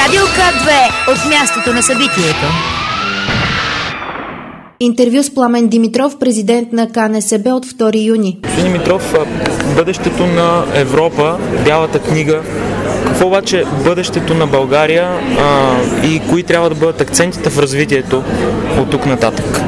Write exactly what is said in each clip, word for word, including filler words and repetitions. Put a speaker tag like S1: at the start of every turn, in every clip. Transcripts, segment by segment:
S1: Радио К две от мястото на събитието.
S2: Интервю с Пламен Димитров, президент на К Н С Б от втори юни.
S3: Господин Димитров, бъдещето на Европа, Бялата книга, какво обаче бъдещето на България а, и кои трябва да бъдат акцентите в развитието от тук нататък?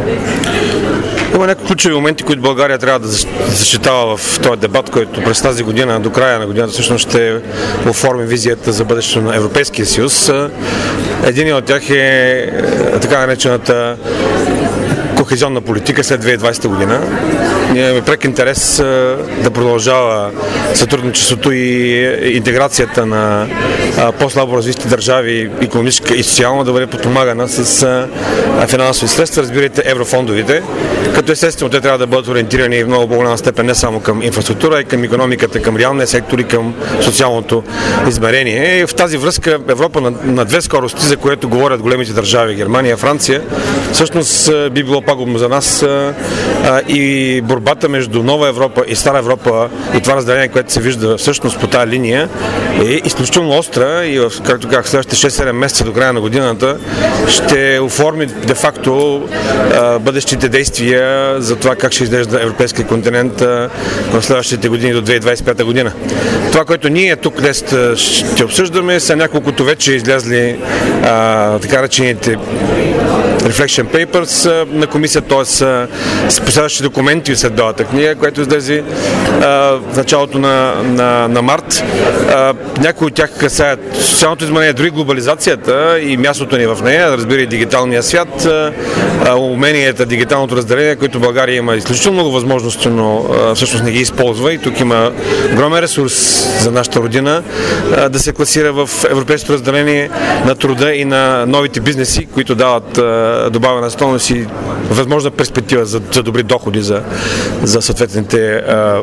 S4: Има някакви ключови моменти, които България трябва да защитава в този дебат, който през тази година, до края на годината, всъщност ще оформи визията за бъдещето на Европейския съюз. Един от тях е така наречената кохезионна политика след две хиляди и двадесета година. Ние имаме прек интерес да продължава сътрудничеството и интеграцията на по-слабо развити държави, икономическа и социална, да бъде подпомагана с финансови средства, разбирайте еврофондовите, като естествено те трябва да бъдат ориентирани в много по-голяма степен не само към инфраструктура, а и към икономиката, към реалния сектор и към социалното измерение. И в тази връзка Европа на, на две скорости, за което говорят големите държави, Германия, Франция, всъщност би било пагубно за нас а, а, и борбата между нова Европа и стара Европа и това разделение, което се вижда всъщност по тази линия, е изключително остра и в, както казах, следващите шест-седем месеца до края на годината ще оформи де-факто а, бъдещите действия за това как ще изглежда европейския континент а, в следващите години до две хиляди двадесет и пета година. Това, което ние тук днес ще обсъждаме, са няколкото вече излязли а, така речените Reflection Papers на комисията, т.е. с последващи документи след Бялата книга, което излезе в началото на, на, на март. А, някои от тях касаят социалното изменение, дори глобализацията и мястото ни в нея, разбира и дигиталния свят, а, уменията, дигиталното разделение, които България има изключително много възможности, но а, всъщност не ги използва и тук има огромен ресурс за нашата родина а, да се класира в европейското разделение на труда и на новите бизнеси, които дават а, добавена стойност и възможна перспектива за, за добри доходи за, за съответните а,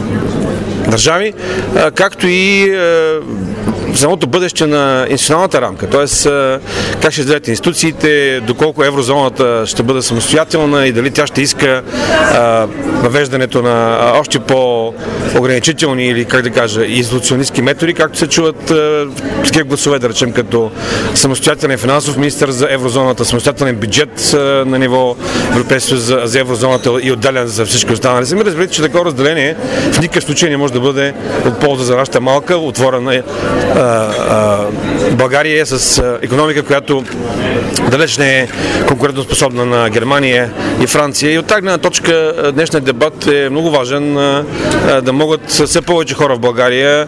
S4: държави, а, както и а, самото бъдеще на институционалната рамка, т.е. как ще изгледат институциите, доколко еврозоната ще бъде самостоятелна и дали тя ще иска а, въвеждането на а, още по-ограничителни или, как да кажа, изолационистки методи, както се чуват а, такива гласове, да речем, като самостоятелен финансов министър за еврозоната, самостоятелен бюджет а, на ниво Европейство за, за еврозоната и отделен за всички останали. Сами разберете, че такова разделение в никакъв случай не може да бъде от полза за нашата малка, отворена България е с икономика, която далеч не е конкурентоспособна на Германия и Франция. И от тази гледна точка днешният дебат е много важен, да могат все повече хора в България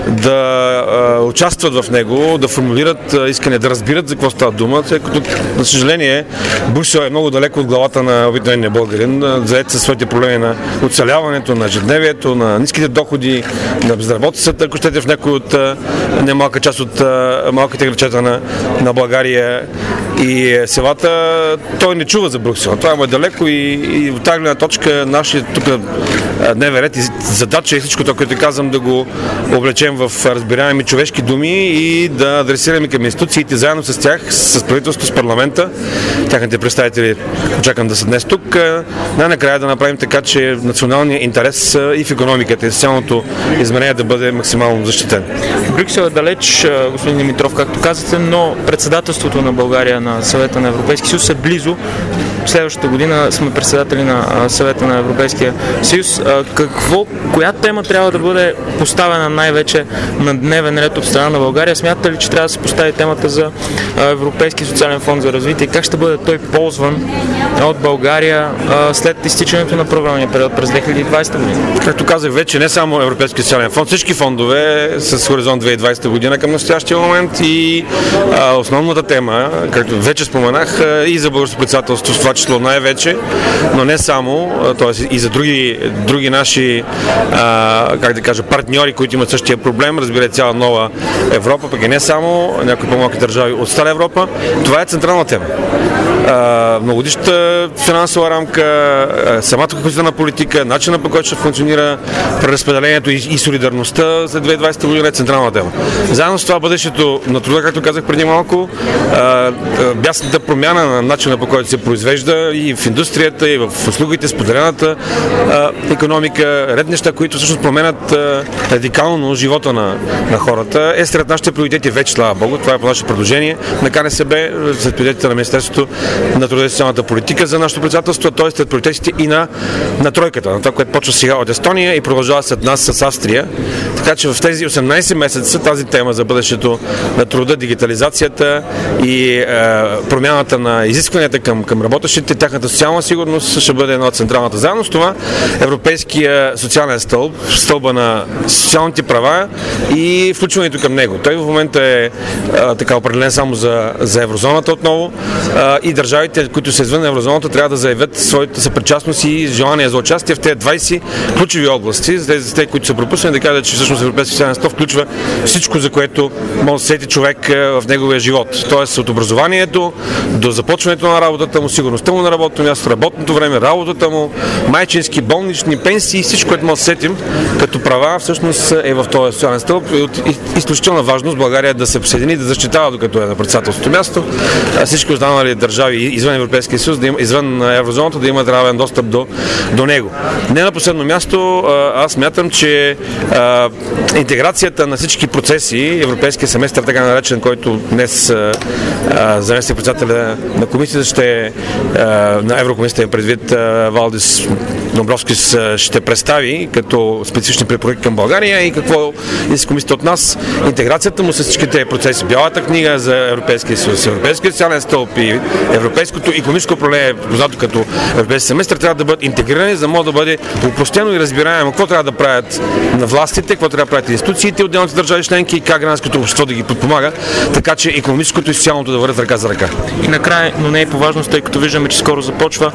S4: да участват в него, да формулират искане, да разбират за какво става дума, тъй като, за съжаление, Брюксел е много далеко от главата на обикновения българин, заед със своите проблеми на оцеляването, на ежедневието, на ниските доходи, на безработицата, ако щете в някои от немалка част от а, малките градчета на, на България и селата, той не чува за Брюксел. Това е далеко и, и от тази гледна точка нашия тук дневен ред и задача е всичко това, което казвам, да го облечем в разбираеми човешки думи и да адресираме към институциите заедно с тях, с правителството, с парламента, тяхните представители очаквам да са днес тук, най-накрая да направим така, че националният интерес и в икономиката и социалното изменение да бъде максимално защитен.
S3: Брюксел е далеч, господин Димитров, както казахте, но председателството на България на Съвета на Европейския съюз е близо. Следващата година сме председатели на Съвета на Европейския съюз. Какво, коя тема трябва да бъде поставена най-вече на дневен ред от страна на България? Смятате ли, че трябва да се постави темата за Европейски социален фонд за развитие? Как ще бъде той ползван от България след изтичането на програмния период през две хиляди и двадесета година?
S4: Както казах вече, не само Европейски социален фонд, всички фондове с хоризонт две хиляди и двадесета година към настоящия момент и а, основната тема, както вече споменах, и за българското председателство, в това число най-вече, но не само, т.е. и за други, други наши а, как да кажа, партньори, които имат същия проблем, разбира цяла нова Европа, пък и не само, някои по-малки държави от стара Европа. Това е централна тема. Многодишната финансова рамка, а, самата кохезионна политика, начина, по който ще функционира преразпределението и, и солидарността след две хиляди и двадесета година е централна тема. Заедно с това бъдещето на труда, както казах преди малко, а, бясната промяна на начина, по който се произвежда и в индустрията, и в услугите, споделената а, икономика, икономика, ред неща, които всъщност променят а, радикално живота на, на хората, е сред нашите приоритети вече, слава Богу. Това е по наше предложение на КНСБ, след приоритетите на Министерството на труда и социалната политика за нашето председателство, т.е. след приоритетите и на, на тройката, на това, което почва сега от Естония и продължава след нас с Австрия. Така че в тези осемнайсет месеца тази тема за бъдещето на труда, дигитализацията и е, промяната на изискванията към, към работещите, тяхната социална сигурност ще бъде една от централната. Заедно с това Европейския социален стълб, стълба на социалните права и включването към него. Той в момента е, е така определен само за, за еврозоната отново е, и държавите, които са извън еврозоната, трябва да заявят своята съпричастност и желание за участие в тези двайсет ключови области, за тези, тези които са пропуснали, да кажат, че всъщност Европейския социален стълб включва всичко, за което може да сети човек в неговия живот. Тоест от образованието до започването на работата му, сигурността му на работното място, работното време, работата му, майчински, болнични, пенсии, всичко, което може да сетим като права, всъщност е в този социален стълб. И от изключителна важност България да се присъедини, да защитава, докато е на председателството място. Всички останали държави извън Европейския съюз, да има, извън еврозоната, да имат равен достъп до, до него. Не на последно място, аз смятам, че а, интеграцията на всички процеси, европейския семестър, така наречен, който днес заместник председателя на комисията ще а, на Еврокомисията им предвид а, Валдис Домбровскис ще представи като специфични препоръки към България и какво иска комисията от нас. Интеграцията му с всичките процеси. Бялата книга за Европейския съюз, Европейския социален стълб и Европейското икономическо управление, познато като Европейски семестър, трябва да бъдат интегрирани, за да може да бъде опростено и разбираемо какво трябва да правят на властите, какво трябва да правят институциите, отделните държави членки и как гражданското общество да ги подпомага, така че икономическото и социалното да вървят ръка за ръка.
S3: И накрая, но не е по важност, тъй като виждаме, че скоро започва.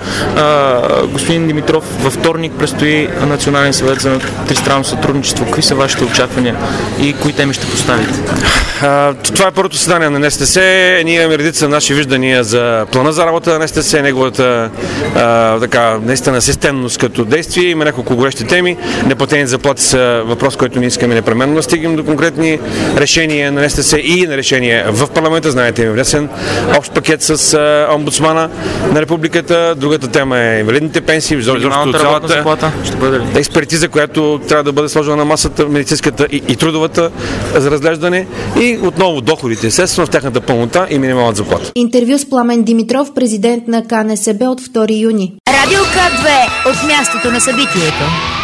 S3: А, господин Димитров, във вторник предстои Национален съвет за тристранно сътрудничество. Какви са вашите очаквания и кои теми ще поставите?
S4: А, това е първото съседание на НСТС. Ние имаме редица наши виждания за плана за работа на НСТС, неговата а, така, наистина системност като действие. Има няколко горещи теми. Неплатени заплати са въпрос, който ние искаме непременно да стигнем до конкретни решения на НСТС и на решения в парламента. Знаете, има внесен общ пакет с а, омбудсмана на републиката. Другата тема е инвалидните пенсии.
S3: Минималната работна заплата ще бъде ли?
S4: Експертиза, която трябва да бъде сложена на масата, медицинската и, и трудовата за разглеждане. И отново доходите, естествено в тяхната пълнота и минималната заплата.
S2: Интервю с Пламен Димитров, президент на КНСБ от втори юни.
S1: Радио К две от мястото на събитието.